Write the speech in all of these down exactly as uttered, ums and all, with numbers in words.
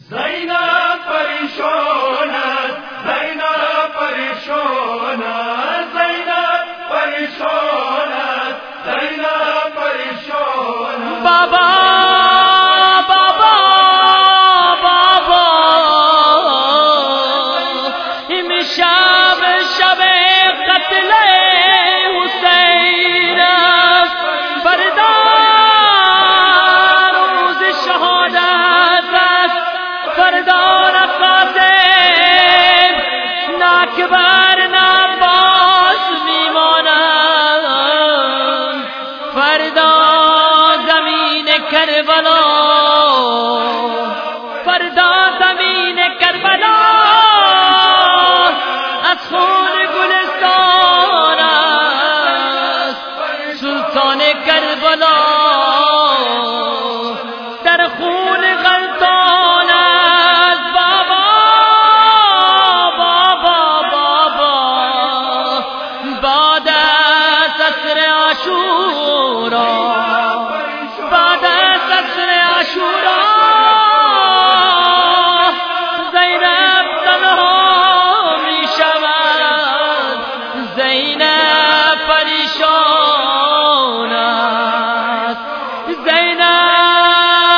زینب پریشانت، زینب پریشانت، زینب پریشانت، زینب پریشانت. بابا بابا بابا امشب شب قتل حسین است، فردا روز شهادت است، فردا قاسم نه اکبر نه عباس میمانند، فردا زمین کربلا، فردا زمین کربلا از خون گلستان است، سلطان کربلا در خون غلطان است. بابا بابا بابا بعد از عصر عاشورا، بعد از عصر عاشورا زینب تنها می شود، زینب پریشان است، زینب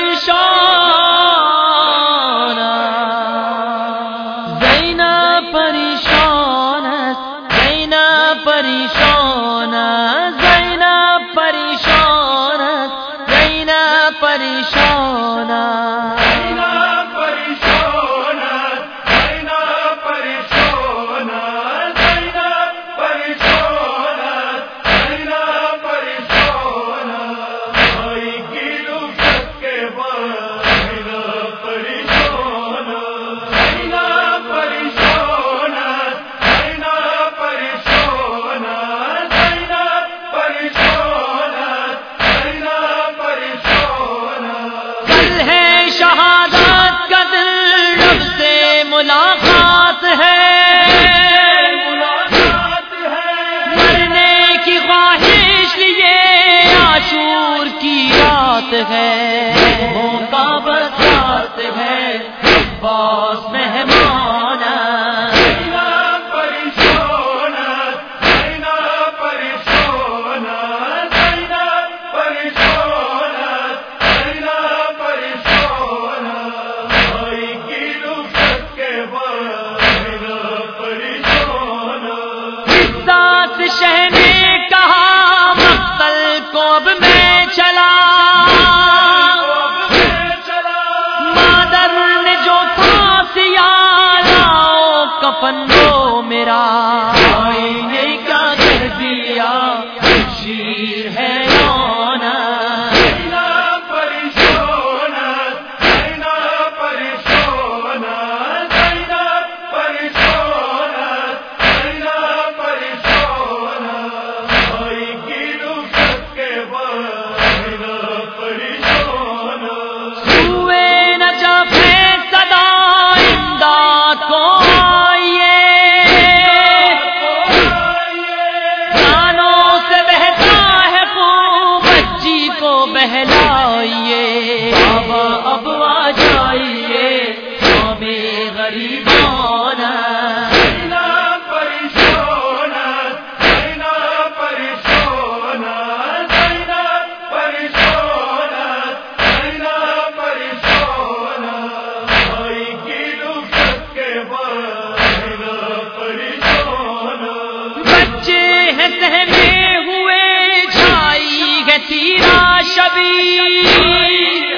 پریشان است، زینب پریشان است، زینب پریشان است، زینب پریشان است، زینب پریشان است. زینب پریشانت، زینب پریشانت، زینب پریشانت، زینب پریشانت. آئی گیلو شک کے بعد زینب پریشانت، زینب پریشانت، زینب پریشانت، زینب پریشانت، زینب پریشانت. کل ہے شہادت کا دن، رب سے ملاقات ہے، ملاقات ہے، مرنے کی خواہش لیے عاشور کی رات ہے، موقع برسات ہے، عباس مہمان ہے. زینب پریشانت، زینب پریشانت، زینب پریشانت، زینب پریشانت. آئی گیلو شک کے بعد زینب پریشانت. عزت شہ نے کہا مقتل کو اب میں چلا، مادر نے جو تھا سیاہ لاؤ کفن وہ میرا، آئینے کا کر دیا شیر ہے رونا. زینب پریشانت، زینب پریشانت، زینب پریشانت، زینب پریشانت. آئی گیلو شک کے بعد زینب پریشانت. سوئے نجف ہے صدا امداد کو آئیے، کانوں سے بہتا ہے خون بچی کو بہلائیے. بابا اب آ جائیے ہمیں غریبان زینب پریشانت، زینب پریشانت، زینب پریشانت، زینب پریشانت. آئی گیلو شک کے بعد زینب پریشانت. بچے ہیں سہمے ہوئے چھائی ہے تیرا شبیر،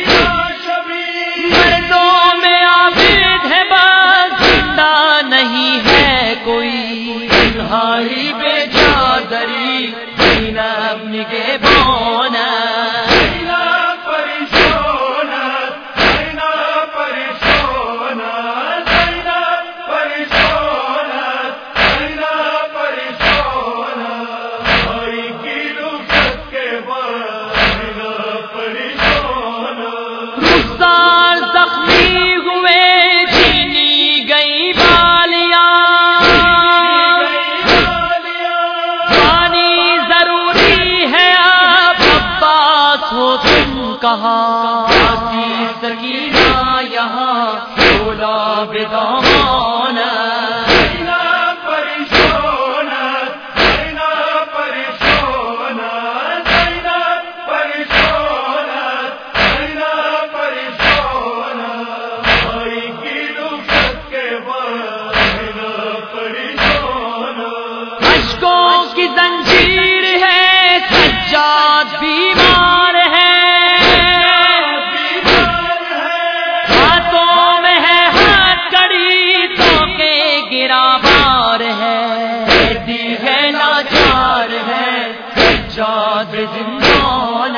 مردوں میں عابد ہے بس زندہ نہیں ہے کوئی، تنہائی بے چادری زینب نگہبان ہے. زینب پریشانت، زینب پریشانت، زینب پریشانت، زینب پریشانت. آئی گیلو شک کے بعد زینب پریشانت. رخسار زخمی ہوئے چینی گئی بالیاں، پانی ضروری ہے اب عباس ہو تم کہاں، سکینہ یا یہاں بولا بدامان کی زنجیر ہے سجاد بیمار ہے ہاتھوں میں ہے ہاتھ کڑی تو کے گرا بار ہے دی ہے لاچار ہے سجاد زندان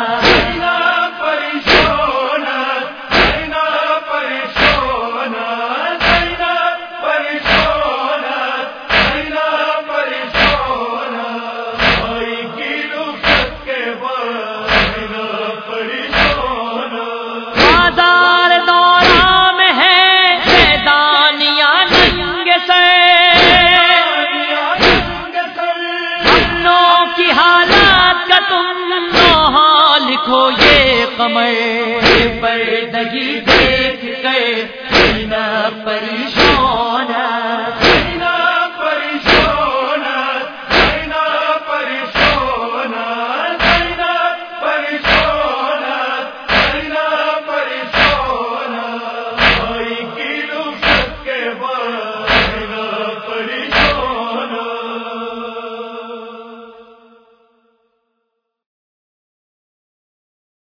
لکھو یہ قمر پردگی دیکھ کر نہ پریشان